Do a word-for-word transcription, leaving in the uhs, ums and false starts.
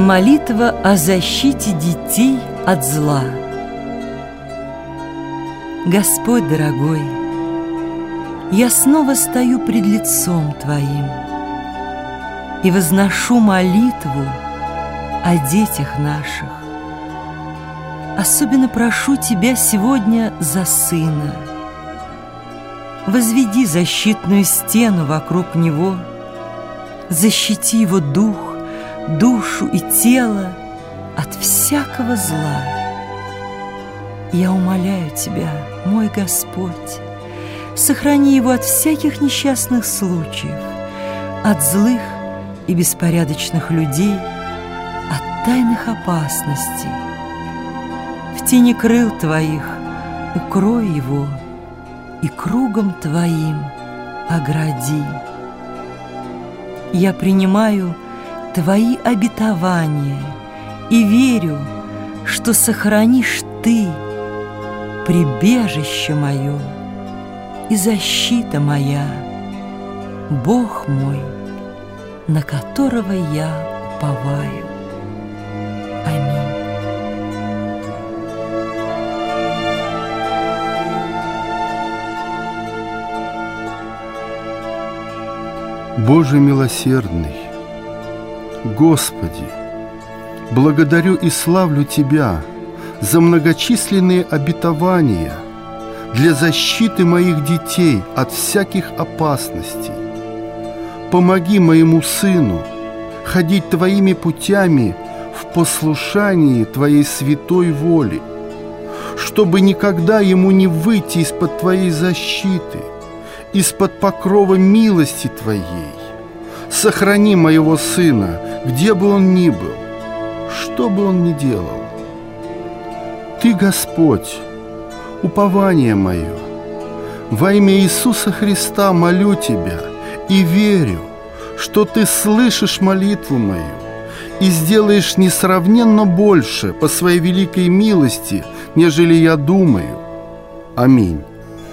Молитва о защите детей от зла. Господь дорогой, я снова стою пред лицом Твоим и возношу молитву о детях наших. Особенно прошу Тебя сегодня за сына. Возведи защитную стену вокруг него, защити его дух, душу и тело от всякого зла. Я умоляю Тебя, мой Господь, сохрани его от всяких несчастных случаев, от злых и беспорядочных людей, от тайных опасностей. В тени крыл Твоих укрой его и кругом Твоим огради. Я принимаю Твои обетования и верю, что сохранишь Ты прибежище мое и защита моя, Бог мой, на которого я уповаю. Аминь. Боже милосердный, Господи, благодарю и славлю Тебя за многочисленные обетования для защиты моих детей от всяких опасностей. Помоги моему сыну ходить Твоими путями в послушании Твоей святой воли, чтобы никогда ему не выйти из-под Твоей защиты, из-под покрова милости Твоей. Сохрани моего сына, где бы он ни был, что бы он ни делал. Ты, Господь, упование мое. Во имя Иисуса Христа молю Тебя и верю, что Ты слышишь молитву мою и сделаешь несравненно больше по Своей великой милости, нежели я думаю. Аминь.